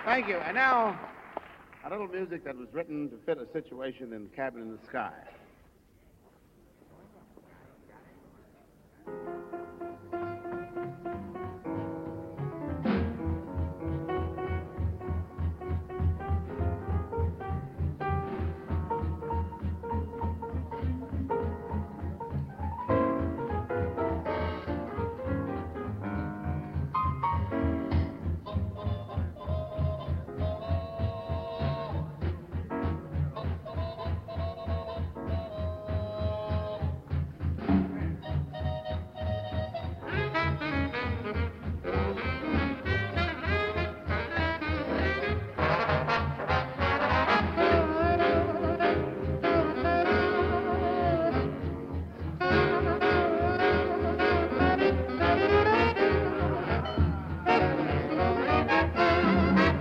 Thank you. And now, a little music that was written to fit a situation in Cabin in the Sky.